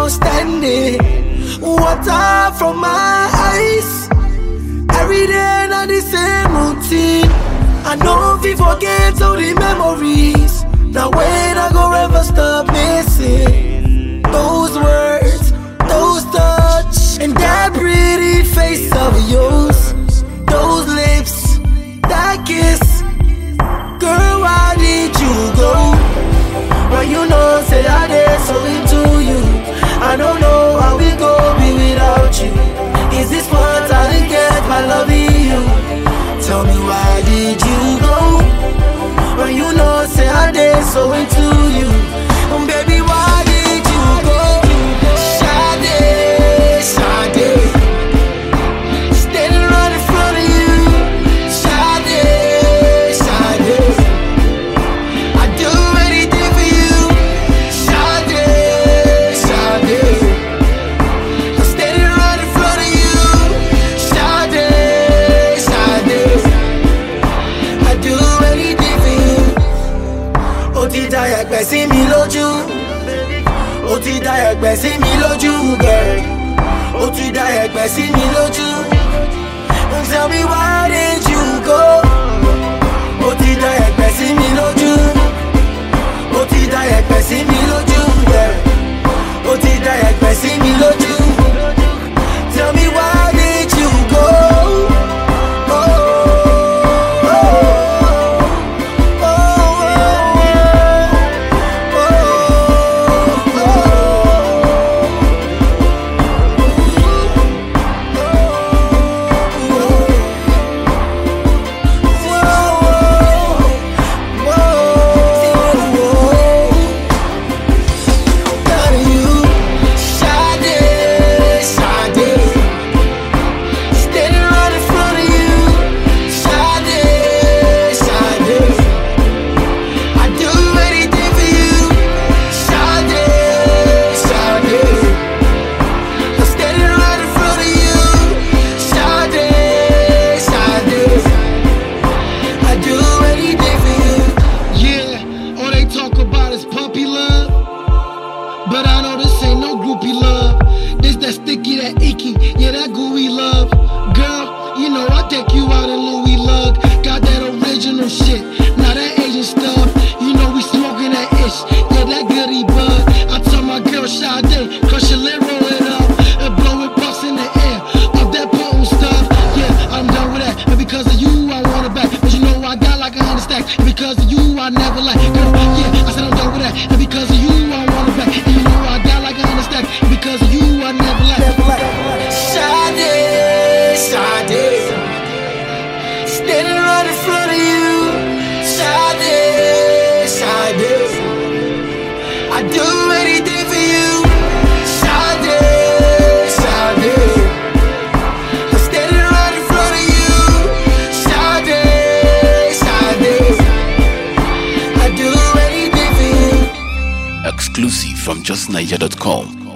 outstanding. Water from my eyes. Every day not the same routine. I know if you forget all the memories. Now when I go ever stop missing those words, those touch, and that pretty face of yours, those lips, that kiss. Girl, why did you go? When you know, say I did so into you. I don't know how we go be without you. Is this what I didn't get by loving you? Tell me why did you go? When you know, say I did so into you. Baby, why did you go? Sade, Sade, standing right in front of you. Sade, Sade, I'd do anything for you. Sade, Sade, I'm standing right in front of you. Sade, Sade, I'd do anything for you. Ó ti dá ẹ̀gbẹ́ sí mi lójú. Ó ti dá ẹ̀gbẹ́ sí mi lójú, girl. Ó ti dá ẹ̀gbẹ́ sí mi lójú. Tell me why did you go? Ó ti dá ẹ̀gbẹ́ sí mi lójú. Ó ti dá ẹ̀gbẹ́ sí mi lójú, girl. Ó ti dá ẹ̀gbẹ́ sí mi lójú. Tell me why did you go? But I know this ain't no groupie love. This that sticky, that icky, yeah, that gooey love. Girl, you know I take you out in Louis Lug. Got that original shit, now that Asian stuff. You know we smoking that ish, yeah, that goody bud. I told my girl Sade, crush your lid, roll it up, and blow it puffs in the air, off that potent stuff. Yeah, I'm done with that, and because of you I want it back. But you know I got like 100 stacks, and because of you I never like. Girl, yeah, I said I'm done with that, and because of you I want it back. And you know I got like 100 stacks, and because of you I never like. Sade, Sade, standing right in front of you. Sade, Sade, I'd do anything for you. Sade, Sade, I'm standing right in front of you. Sade, Sade, I'd do anything for you. Exclusive from justniger.com.